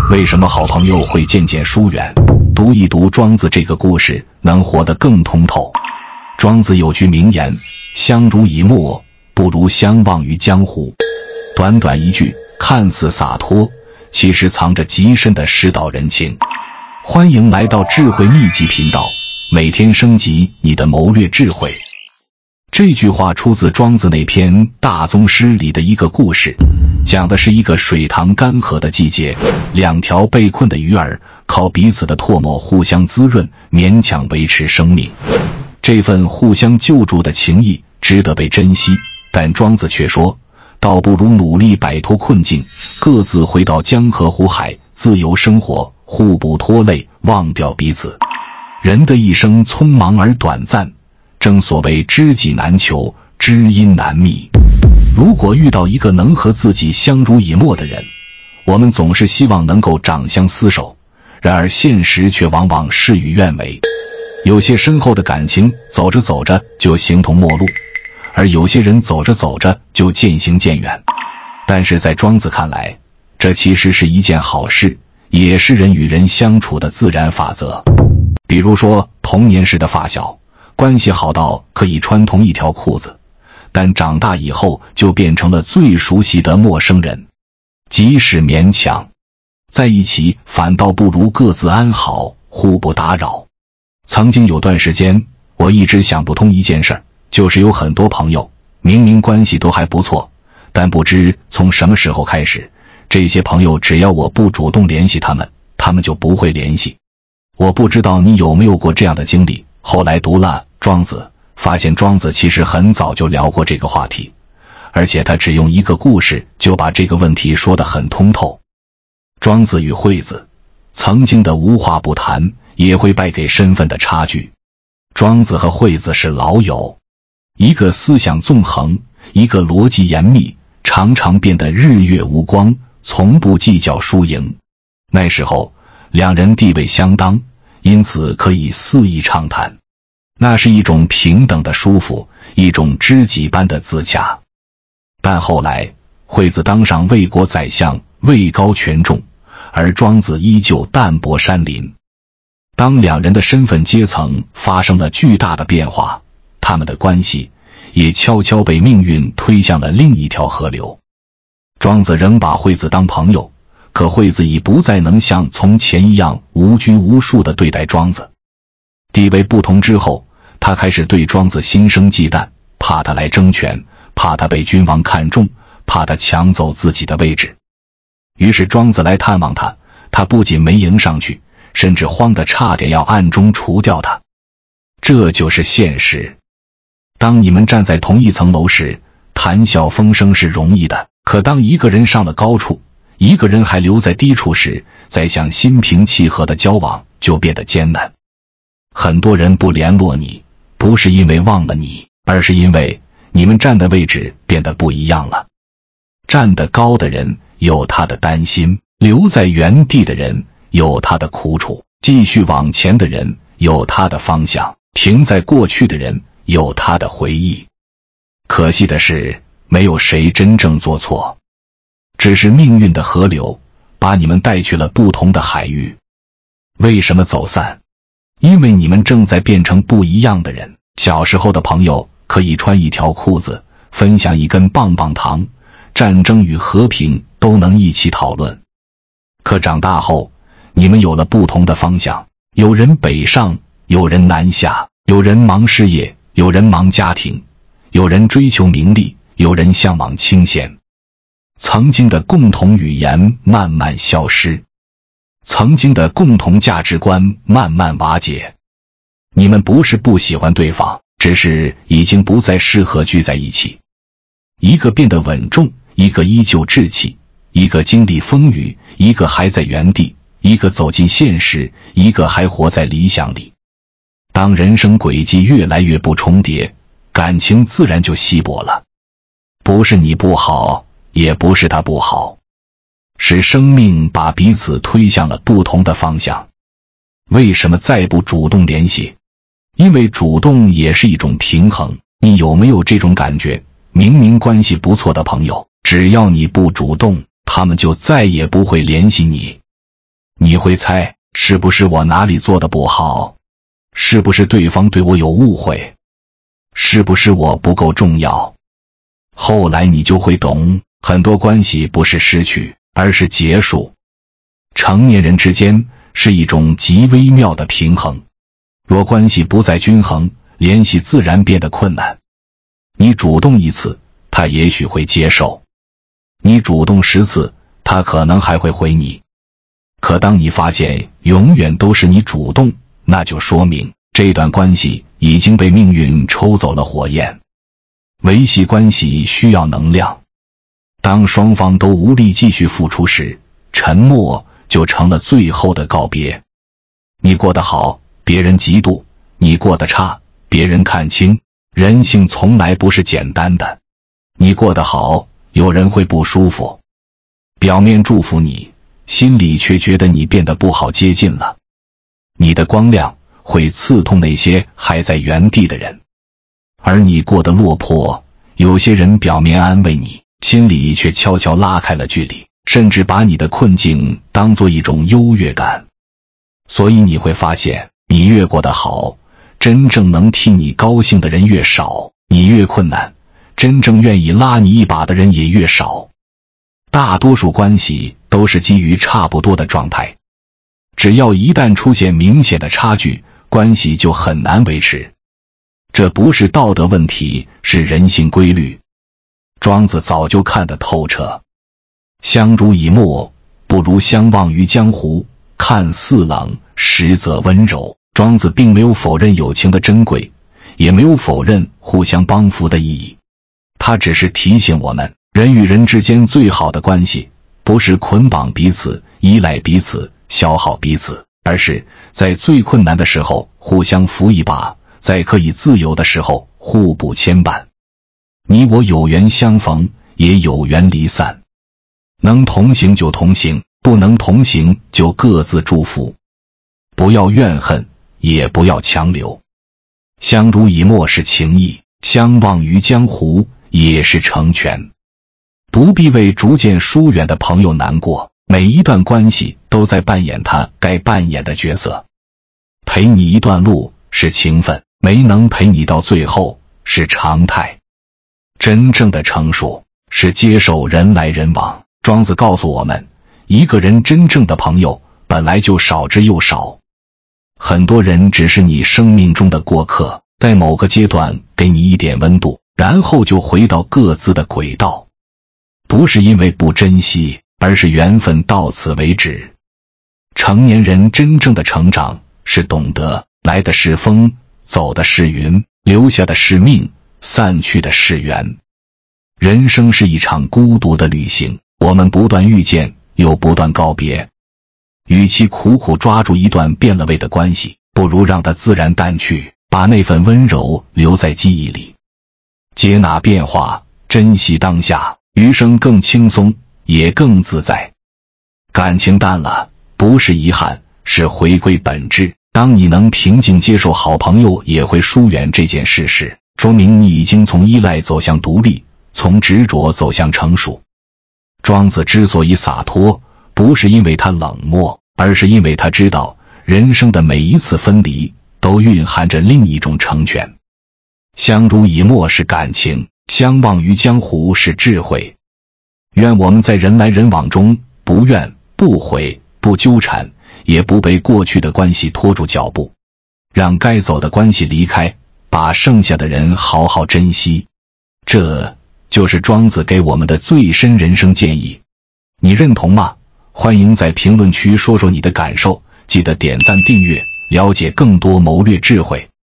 为什么好朋友会渐渐疏远？读一读庄子这个故事，能活得更通透。庄子有句名言：相濡以沫，不如相忘于江湖。短短一句，看似洒脱，其实藏着极深的世道人情。欢迎来到智慧秘籍频道，每天升级你的谋略智慧。这句话出自庄子那篇《大宗师》里的一个故事，讲的是一个水塘干涸的季节，两条被困的鱼儿靠彼此的唾沫互相滋润，勉强维持生命。这份互相救助的情谊值得被珍惜，但庄子却说，倒不如努力摆脱困境，各自回到江河湖海，自由生活，互不拖累，忘掉彼此。人的一生匆忙而短暂，正所谓知己难求，知音难觅。如果遇到一个能和自己相濡以沫的人，我们总是希望能够长相厮守，然而现实却往往事与愿违。有些深厚的感情走着走着就形同陌路，而有些人走着走着就渐行渐远。但是在庄子看来，这其实是一件好事，也是人与人相处的自然法则。比如说童年时的发小，关系好到可以穿同一条裤子，但长大以后就变成了最熟悉的陌生人。即使勉强在一起，反倒不如各自安好，互不打扰。曾经有段时间，我一直想不通一件事，就是有很多朋友明明关系都还不错，但不知从什么时候开始，这些朋友只要我不主动联系他们，他们就不会联系。我不知道你有没有过这样的经历。后来读了庄子，发现庄子其实很早就聊过这个话题，而且他只用一个故事就把这个问题说得很通透。庄子与惠子曾经的无话不谈，也会败给身份的差距。庄子和惠子是老友，一个思想纵横，一个逻辑严密，常常变得日月无光，从不计较输赢。那时候两人地位相当，因此可以肆意畅谈，那是一种平等的舒服，一种知己般的自洽。但后来惠子当上魏国宰相，位高权重，而庄子依旧淡泊山林。当两人的身份阶层发生了巨大的变化，他们的关系也悄悄被命运推向了另一条河流。庄子仍把惠子当朋友，可惠子已不再能像从前一样无拘无束地对待庄子。地位不同之后，他开始对庄子心生忌惮，怕他来争权，怕他被君王看重，怕他抢走自己的位置。于是庄子来探望他，他不仅没迎上去，甚至慌得差点要暗中除掉他。这就是现实。当你们站在同一层楼时，谈笑风生是容易的，可当一个人上了高处，一个人还留在低处时，再想心平气和的交往就变得艰难。很多人不联络你，不是因为忘了你，而是因为你们站的位置变得不一样了。站得高的人有他的担心，留在原地的人有他的苦楚，继续往前的人有他的方向，停在过去的人有他的回忆。可惜的是，没有谁真正做错，只是命运的河流把你们带去了不同的海域。为什么走散？因为你们正在变成不一样的人。小时候的朋友可以穿一条裤子，分享一根棒棒糖，战争与和平都能一起讨论。可长大后，你们有了不同的方向，有人北上，有人南下，有人忙事业，有人忙家庭，有人追求名利，有人向往清闲。曾经的共同语言慢慢消失，曾经的共同价值观慢慢瓦解。你们不是不喜欢对方，只是已经不再适合聚在一起。一个变得稳重，一个依旧稚气，一个经历风雨，一个还在原地，一个走进现实，一个还活在理想里。当人生轨迹越来越不重叠，感情自然就稀薄了。不是你不好，也不是他不好，是生命把彼此推向了不同的方向。为什么再不主动联系？因为主动也是一种平衡。你有没有这种感觉？明明关系不错的朋友，只要你不主动，他们就再也不会联系你。 你会猜，是不是我哪里做的不好？是不是对方对我有误会？是不是我不够重要？后来你就会懂，很多关系不是失去，而是结束。成年人之间是一种极微妙的平衡，若关系不再均衡，联系自然变得困难。你主动一次，他也许会接受；你主动10次，他可能还会回你。可当你发现永远都是你主动，那就说明这段关系已经被命运抽走了火焰。维系关系需要能量，当双方都无力继续付出时，沉默就成了最后的告别。你过得好，别人嫉妒；你过得差，别人看清。人性从来不是简单的，你过得好，有人会不舒服，表面祝福你，心里却觉得你变得不好接近了。你的光亮会刺痛那些还在原地的人，而你过得落魄，有些人表面安慰你，心里却悄悄拉开了距离，甚至把你的困境当作一种优越感。所以你会发现，你越过得好，真正能替你高兴的人越少，你越困难，真正愿意拉你一把的人也越少。大多数关系都是基于差不多的状态，只要一旦出现明显的差距，关系就很难维持。这不是道德问题，是人性规律。庄子早就看得透彻，相濡以沫，不如相忘于江湖。看似冷，实则温柔。庄子并没有否认友情的珍贵，也没有否认互相帮扶的意义。他只是提醒我们，人与人之间最好的关系，不是捆绑彼此、依赖彼此、消耗彼此，而是在最困难的时候互相扶一把，在可以自由的时候互不牵绊。你我有缘相逢，也有缘离散，能同行就同行，不能同行就各自祝福。不要怨恨，也不要强留。相濡以沫是情谊，相忘于江湖也是成全。不必为逐渐疏远的朋友难过，每一段关系都在扮演他该扮演的角色。陪你一段路是情分，没能陪你到最后是常态。真正的成熟是接受人来人往。庄子告诉我们，一个人真正的朋友本来就少之又少。很多人只是你生命中的过客，在某个阶段给你一点温度，然后就回到各自的轨道。不是因为不珍惜，而是缘分到此为止。成年人真正的成长是懂得，来的是风，走的是云，留下的是命，散去的是缘。人生是一场孤独的旅行，我们不断遇见，又不断告别。与其苦苦抓住一段变了味的关系，不如让它自然淡去，把那份温柔留在记忆里。接纳变化，珍惜当下，余生更轻松，也更自在。感情淡了，不是遗憾，是回归本质。当你能平静接受好朋友也会疏远这件事时，说明你已经从依赖走向独立，从执着走向成熟。庄子之所以洒脱，不是因为他冷漠，而是因为他知道人生的每一次分离都蕴含着另一种成全。相濡以沫是感情，相忘于江湖是智慧。愿我们在人来人往中不怨不悔不纠缠，也不被过去的关系拖住脚步，让该走的关系离开，把剩下的人好好珍惜。这就是庄子给我们的最深人生建议。你认同吗？欢迎在评论区说说你的感受，记得点赞订阅，了解更多谋略智慧。